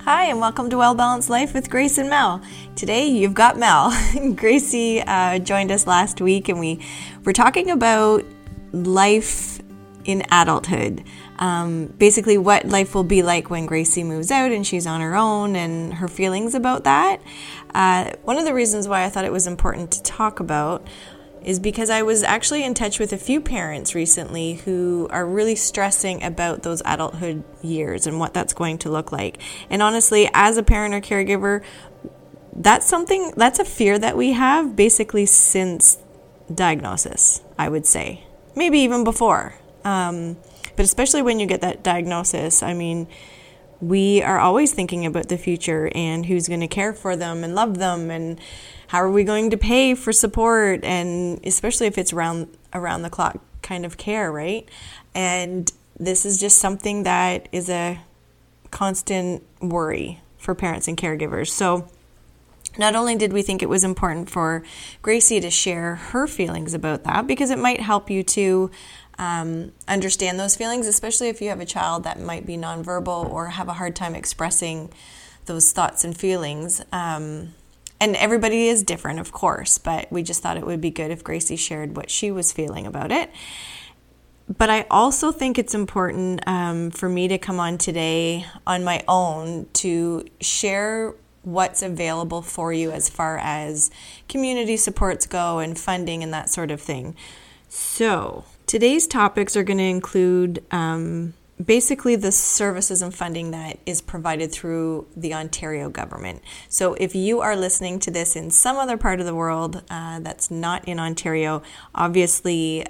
Hi, and welcome to Well Balanced Life with Grace and Mel. Today, you've got Mel. Gracie joined us last week, and we were talking about life in adulthood. Basically, what life will be like when Gracie moves out and she's on her own, and her feelings about that. One of the reasons why I thought it was important to talk about is because I was actually in touch with a few parents recently who are really stressing about those adulthood years and what that's going to look like. And honestly, as a parent or caregiver, that's a fear that we have basically since diagnosis, I would say. Maybe even before. But especially when you get that diagnosis, I mean, we are always thinking about the future and who's going to care for them and love them, and how are we going to pay for support, and especially if it's around the clock kind of care, right? And this is just something that is a constant worry for parents and caregivers. So not only did we think it was important for Gracie to share her feelings about that, because it might help you to understand those feelings, especially if you have a child that might be nonverbal or have a hard time expressing those thoughts and feelings. And everybody is different, of course, but we just thought it would be good if Gracie shared what she was feeling about it. But I also think it's important for me to come on today on my own to share what's available for you as far as community supports go and funding and that sort of thing. So today's topics are going to include basically the services and funding that is provided through the Ontario government. So if you are listening to this in some other part of the world that's not in Ontario, obviously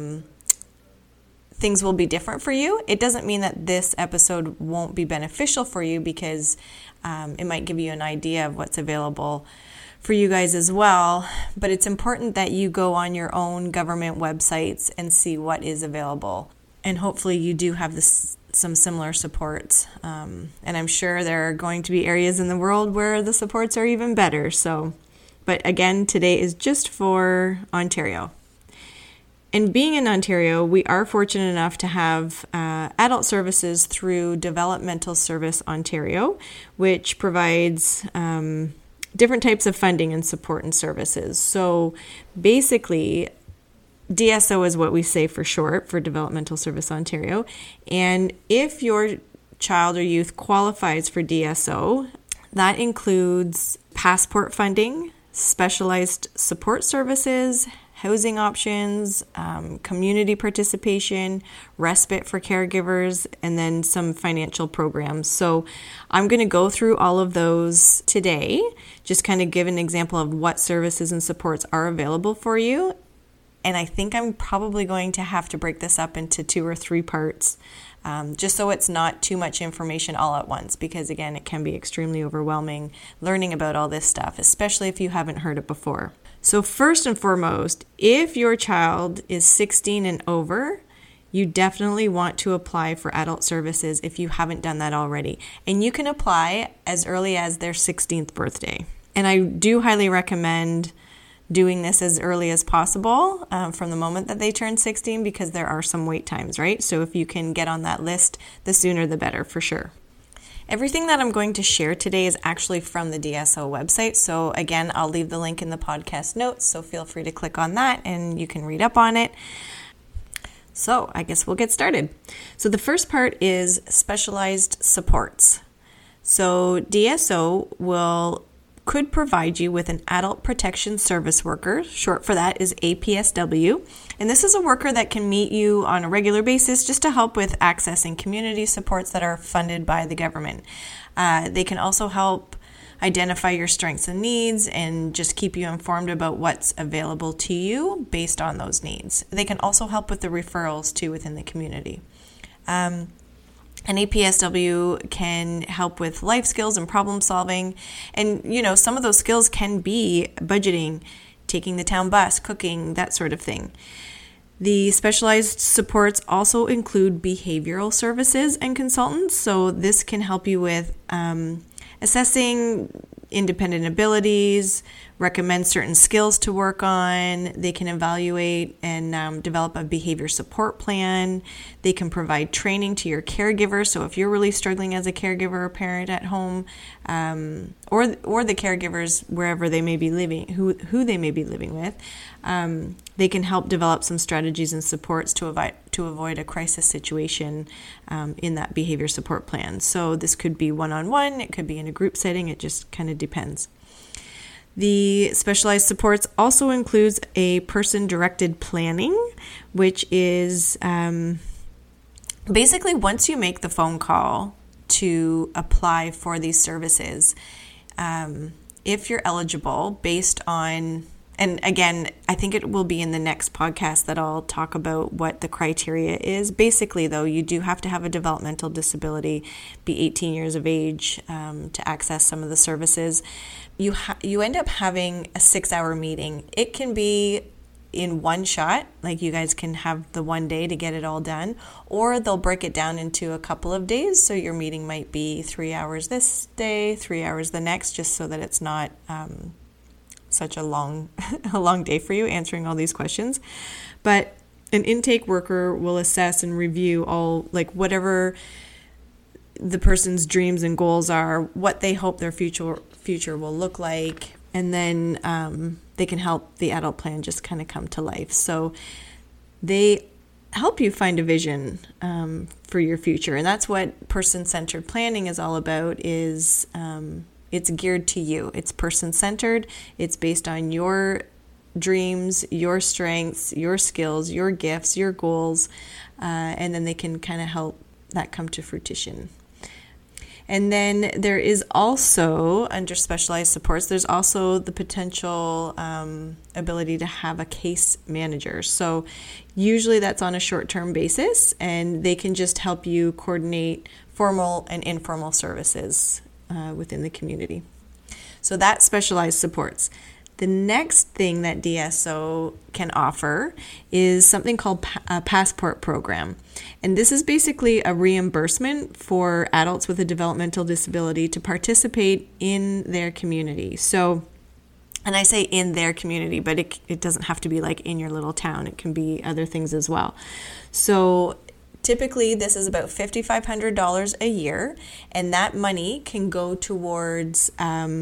things will be different for you. It doesn't mean that this episode won't be beneficial for you, because it might give you an idea of what's available for you guys as well. But it's important that you go on your own government websites and see what is available. And hopefully you do have some similar supports. And I'm sure there are going to be areas in the world where the supports are even better. But again, today is just for Ontario. And being in Ontario, we are fortunate enough to have adult services through Developmental Service Ontario, which provides different types of funding and support and services. So basically, DSO is what we say for short, for Developmental Service Ontario. And if your child or youth qualifies for DSO, that includes passport funding, specialized support services, housing options, community participation, respite for caregivers, and then some financial programs. So I'm going to go through all of those today, just kind of give an example of what services and supports are available for you. And I think I'm probably going to have to break this up into 2 or 3 parts, just so it's not too much information all at once, because again, it can be extremely overwhelming learning about all this stuff, especially if you haven't heard it before. So first and foremost, if your child is 16 and over, you definitely want to apply for adult services if you haven't done that already. And you can apply as early as their 16th birthday. And I do highly recommend doing this as early as possible from the moment that they turn 16, because there are some wait times, right? So if you can get on that list, the sooner the better, for sure. Everything that I'm going to share today is actually from the DSO website. So again, I'll leave the link in the podcast notes, so feel free to click on that and you can read up on it. So I guess we'll get started. So the first part is specialized supports. So DSO could provide you with an adult protection service worker. Short for that is APSW. And this is a worker that can meet you on a regular basis just to help with accessing community supports that are funded by the government. They can also help identify your strengths and needs and just keep you informed about what's available to you based on those needs. They can also help with the referrals too within the community. An APSW can help with life skills and problem solving. And, some of those skills can be budgeting, taking the town bus, cooking, that sort of thing. The specialized supports also include behavioral services and consultants. So this can help you with assessing independent abilities, recommend certain skills to work on. They can evaluate and develop a behavior support plan. They can provide training to your caregiver. So if you're really struggling as a caregiver or parent at home, or the caregivers wherever they may be living, who they may be living with, they can help develop some strategies and supports to avoid a crisis situation in that behavior support plan. So this could be one-on-one, it could be in a group setting, it just kind of depends. The specialized supports also includes a person-directed planning, which is basically once you make the phone call to apply for these services, if you're eligible based on, and again, I think it will be in the next podcast that I'll talk about what the criteria is. Basically, though, you do have to have a developmental disability, be 18 years of age to access some of the services. You end up having a 6-hour meeting. It can be in one shot, like you guys can have the one day to get it all done, or they'll break it down into a couple of days. So your meeting might be 3 hours this day, 3 hours the next, just so that it's not such a long day for you answering all these questions. But an intake worker will assess and review all, like, whatever the person's dreams and goals are, what they hope their future will look like, and then they can help the adult plan just kind of come to life. So they help you find a vision for your future, and that's what person-centered planning is all about. Is it's geared to you. It's person-centered. It's based on your dreams, your strengths, your skills, your gifts, your goals, and then they can kind of help that come to fruition. And then there is also, under specialized supports, there's also the potential ability to have a case manager. So usually that's on a short-term basis, and they can just help you coordinate formal and informal services within the community. So that's specialized supports. The next thing that DSO can offer is something called a passport program. And this is basically a reimbursement for adults with a developmental disability to participate in their community. So, and I say in their community, but it doesn't have to be like in your little town. It can be other things as well. So typically this is about $5,500 a year, and that money can go towards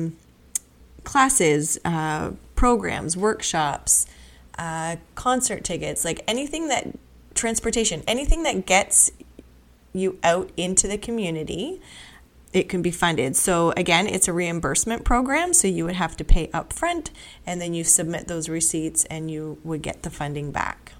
classes, programs, workshops, concert tickets, like transportation, anything that gets you out into the community, it can be funded. So again, it's a reimbursement program, so you would have to pay up front, and then you submit those receipts and you would get the funding back.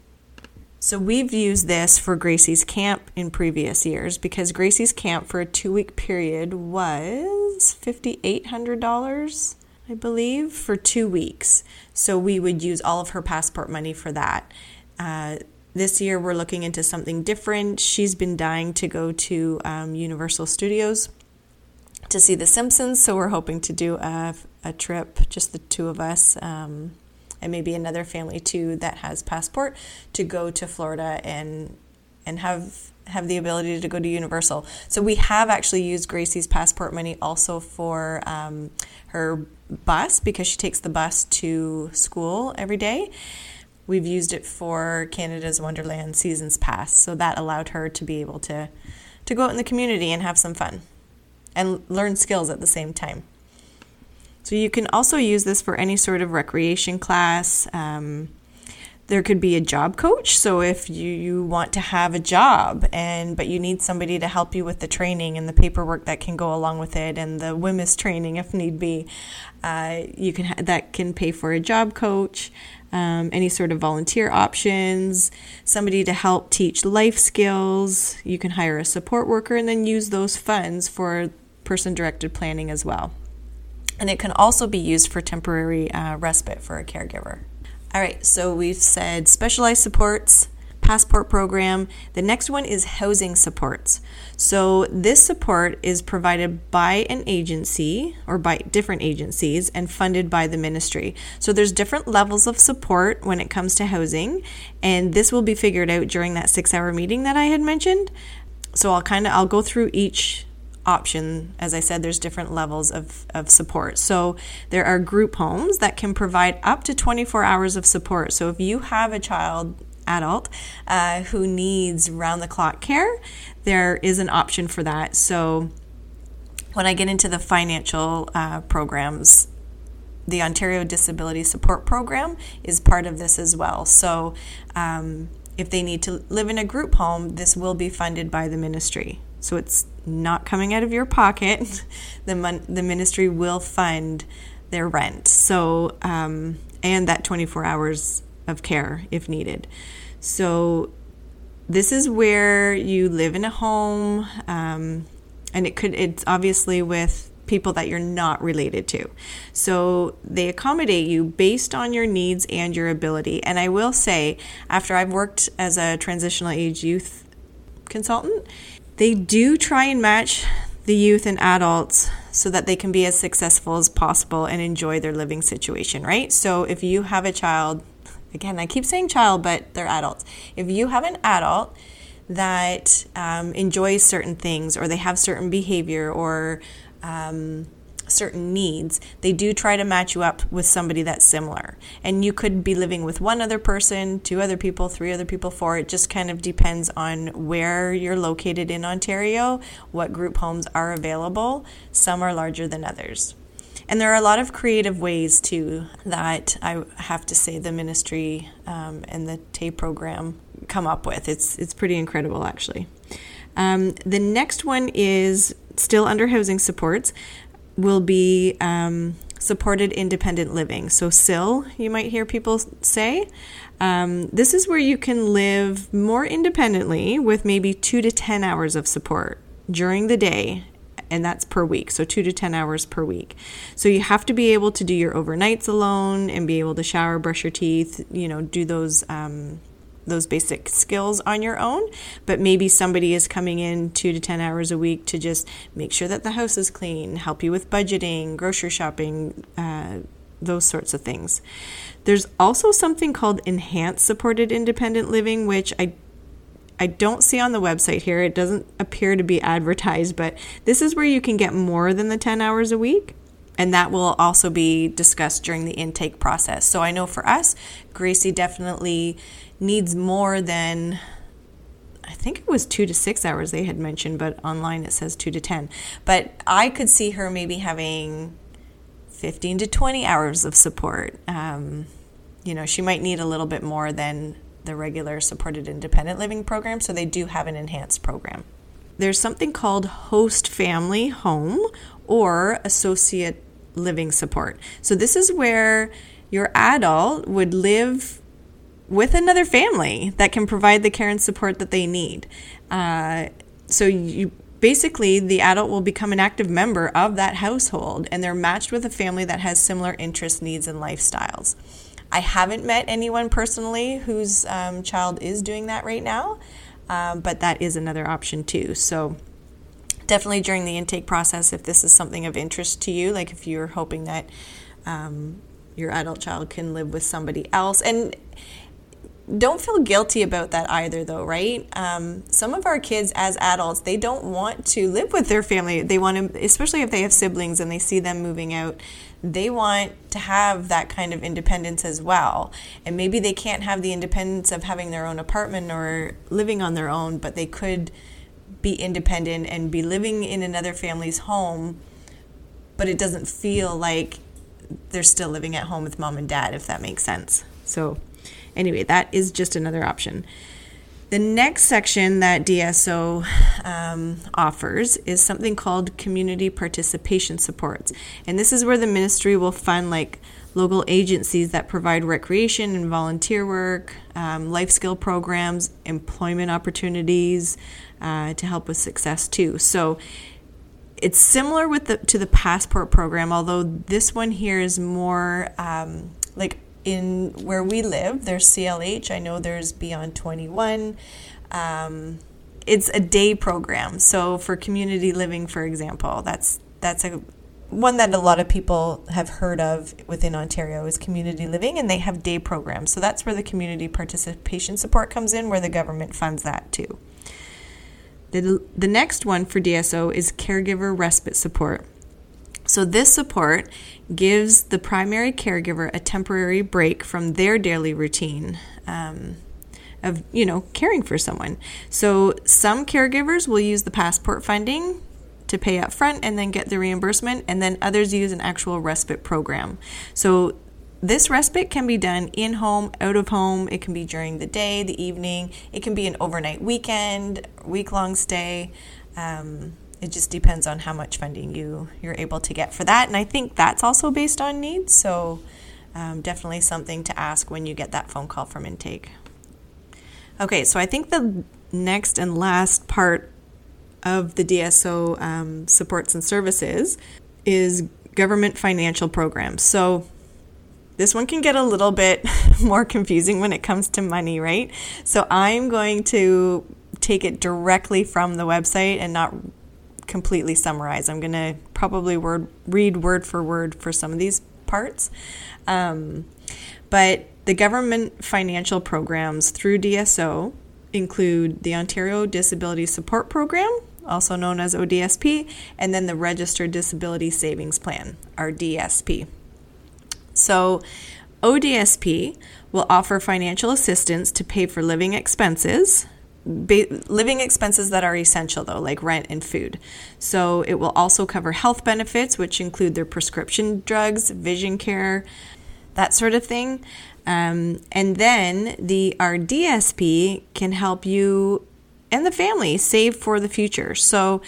So we've used this for Gracie's Camp in previous years, because Gracie's Camp for a 2-week period was $5,800, I believe, for 2 weeks. So we would use all of her passport money for that. This year we're looking into something different. She's been dying to go to Universal Studios to see The Simpsons, so we're hoping to do a trip, just the two of us, and maybe another family too that has passport, to go to Florida and have the ability to go to Universal. So we have actually used Gracie's passport money also for her bus, because she takes the bus to school every day. We've used it for Canada's Wonderland Seasons Pass, so that allowed her to be able to go out in the community and have some fun and learn skills at the same time. So you can also use this for any sort of recreation class. There could be a job coach. So if you want to have a job but you need somebody to help you with the training and the paperwork that can go along with it, and the WHMIS training if need be, that can pay for a job coach. Any sort of volunteer options, somebody to help teach life skills. You can hire a support worker and then use those funds for person-directed planning as well. And it can also be used for temporary respite for a caregiver. All right, so we've said specialized supports, passport program. The next one is housing supports. So this support is provided by an agency or by different agencies and funded by the ministry. So there's different levels of support when it comes to housing, and this will be figured out during that 6-hour meeting that I had mentioned. So I'll go through each option. As I said, there's different levels of support. So there are group homes that can provide up to 24 hours of support. So if you have a adult who needs round-the-clock care, there is an option for that. So when I get into the financial programs, the Ontario Disability Support Program is part of this as well. So if they need to live in a group home, this will be funded by the ministry. So it's not coming out of your pocket. The ministry will fund their rent. So and that 24 hours of care if needed. So this is where you live in a home, and it's obviously with people that you're not related to. So they accommodate you based on your needs and your ability. And I will say, after I've worked as a transitional age youth consultant, they do try and match the youth and adults so that they can be as successful as possible and enjoy their living situation, right? So if you have a child, again, I keep saying child, but they're adults. If you have an adult that enjoys certain things, or they have certain behavior or certain needs, they do try to match you up with somebody that's similar. And you could be living with one other person, 2 other people, 3 other people, 4. It just kind of depends on where you're located in Ontario, what group homes are available. Some are larger than others. And there are a lot of creative ways, too, that I have to say the ministry and the TAY program come up with. It's pretty incredible, actually. The next one is still under housing supports, will be supported independent living. So SIL, you might hear people say. This is where you can live more independently with maybe 2 to 10 hours of support during the day, and that's per week, so 2 to 10 hours per week. So you have to be able to do your overnights alone and be able to shower, brush your teeth, do those basic skills on your own, but maybe somebody is coming in 2 to 10 hours a week to just make sure that the house is clean, help you with budgeting, grocery shopping, those sorts of things. There's also something called enhanced supported independent living, which I don't see on the website here. It doesn't appear to be advertised, but this is where you can get more than the 10 hours a week. And that will also be discussed during the intake process. So I know for us, Gracie definitely needs more than, I think it was 2 to 6 hours they had mentioned, but online it says 2 to 10. But I could see her maybe having 15 to 20 hours of support. She might need a little bit more than the regular supported independent living program, so they do have an enhanced program. There's something called host family home or associate living support. So this is where your adult would live with another family that can provide the care and support that they need. So you basically, the adult will become an active member of that household, and they're matched with a family that has similar interests, needs, and lifestyles. I haven't met anyone personally whose child is doing that right now, but that is another option too. So definitely during the intake process, if this is something of interest to you, like if you're hoping that your adult child can live with somebody else, and don't feel guilty about that either, though, right? Some of our kids as adults, they don't want to live with their family. They want to, especially if they have siblings and they see them moving out, they want to have that kind of independence as well. And maybe they can't have the independence of having their own apartment or living on their own, but they could be independent and be living in another family's home, but it doesn't feel like they're still living at home with mom and dad, if that makes sense. So anyway, that is just another option. The next section that DSO offers is something called community participation supports. And this is where the ministry will fund like local agencies that provide recreation and volunteer work, life skill programs, employment opportunities to help with success too. So it's similar to the Passport program, although this one here is more in where we live, there's CLH. I know there's Beyond 21. It's a day program. So for community living, for example, that's a one that a lot of people have heard of within Ontario is community living, and they have day programs. So that's where the community participation support comes in, where the government funds that too. The next one for DSO is caregiver respite support. So this support gives the primary caregiver a temporary break from their daily routine of caring for someone. So some caregivers will use the passport funding to pay up front and then get the reimbursement, and then others use an actual respite program. So this respite can be done in-home, out of home. It can be during the day, the evening. It can be an overnight weekend, week-long stay. It just depends on how much funding you're able to get for that. And I think that's also based on needs. So definitely something to ask when you get that phone call from intake. Okay, so I think the next and last part of the DSO supports and services is government financial programs. So this one can get a little bit more confusing when it comes to money, right? So I'm going to take it directly from the website and not completely summarize. I'm going to probably read word for word for some of these parts. But the government financial programs through DSO include the Ontario Disability Support Program, also known as ODSP, and then the Registered Disability Savings Plan, or DSP. So ODSP will offer financial assistance to pay for living expenses that are essential, though, like rent and food. So it will also cover health benefits, which include their prescription drugs, vision care, that sort of thing. And then the RDSP can help you and the family save for the future. So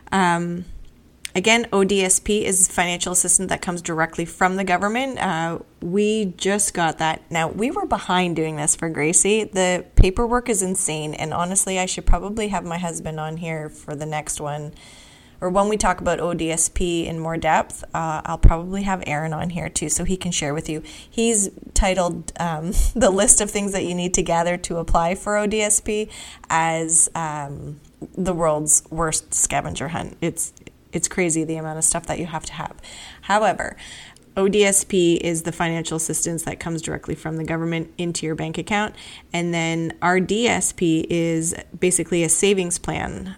again, ODSP is financial assistance that comes directly from the government. We just got that. Now, we were behind doing this for Gracie. The paperwork is insane. And honestly, I should probably have my husband on here for the next one. Or when we talk about ODSP in more depth, I'll probably have Aaron on here too, so he can share with you. He's titled the list of things that you need to gather to apply for ODSP as the world's worst scavenger hunt. It's crazy the amount of stuff that you have to have. However, ODSP is the financial assistance that comes directly from the government into your bank account. And then RDSP is basically a savings plan,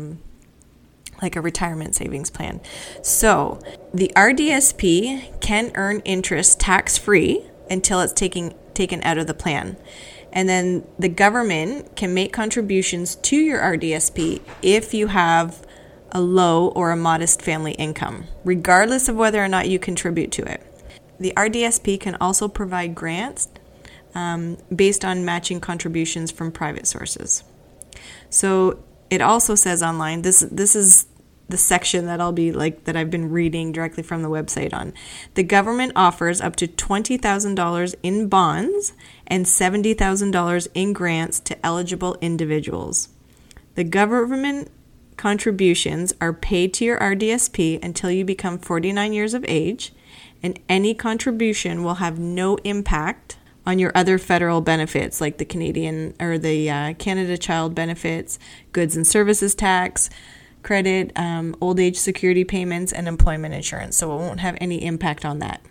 like a retirement savings plan. So the RDSP can earn interest tax-free until it's taken out of the plan. And then the government can make contributions to your RDSP if you have a low or a modest family income, regardless of whether or not you contribute to it. The RDSP can also provide grants based on matching contributions from private sources. So it also says online, this is the section that I've been reading directly from the website on. The government offers up to $20,000 in bonds and $70,000 in grants to eligible individuals. The government contributions are paid to your RDSP until you become 49 years of age, and any contribution will have no impact on your other federal benefits like the Canadian or the Canada Child Benefits, goods and services tax, credit, old age security payments, and employment insurance. So it won't have any impact on that.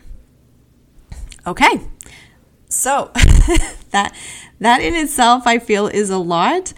Okay, so that in itself I feel is a lot.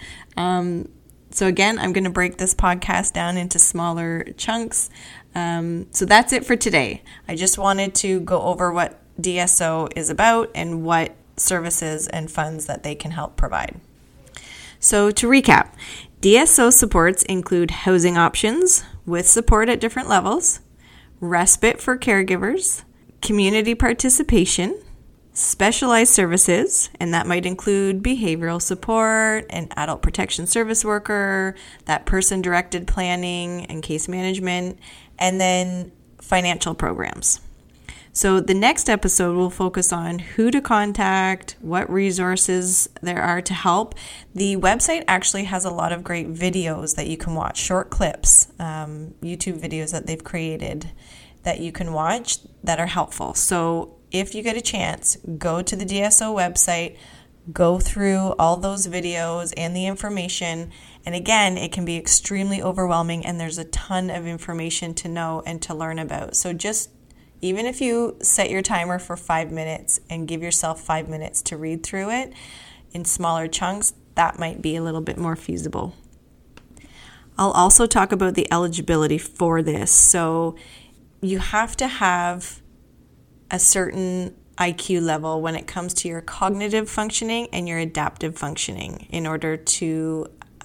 So again, I'm going to break this podcast down into smaller chunks. So that's it for today. I just wanted to go over what DSO is about and what services and funds that they can help provide. So to recap, DSO supports include housing options with support at different levels, respite for caregivers, community participation, specialized services, and that might include behavioral support, an adult protection service worker, that person-directed planning and case management, and then financial programs. So the next episode will focus on who to contact, what resources there are to help. The website actually has a lot of great videos that you can watch, short clips, YouTube videos that they've created that you can watch that are helpful. So if you get a chance, go to the DSO website, go through all those videos and the information. And again, it can be extremely overwhelming and there's a ton of information to know and to learn about. So just even if you set your timer for 5 minutes and give yourself 5 minutes to read through it in smaller chunks, that might be a little bit more feasible. I'll also talk about the eligibility for this. So you have to have a certain IQ level when it comes to your cognitive functioning and your adaptive functioning in order to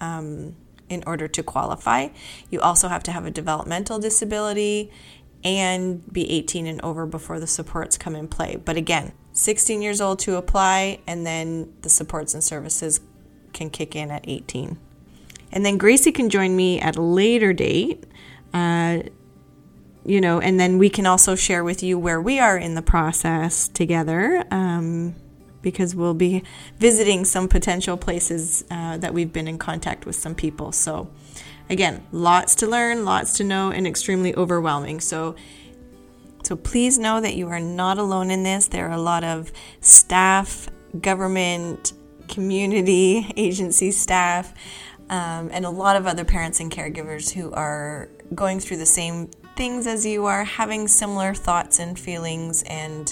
qualify. You also have to have a developmental disability and be 18 and over before the supports come in play. But again, 16 years old to apply, and then the supports and services can kick in at 18. And then Gracie can join me at a later date, and then we can also share with you where we are in the process together, because we'll be visiting some potential places that we've been in contact with some people. So again, lots to learn, lots to know, and extremely overwhelming. So please know that you are not alone in this. There are a lot of staff, government, community, agency staff, and a lot of other parents and caregivers who are going through the same things as you are, having similar thoughts and feelings, and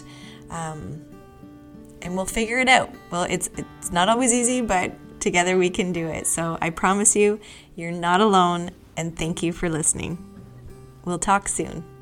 we'll figure it out. Well, it's not always easy, but together we can do it. So I promise you, you're not alone, and thank you for listening. We'll talk soon.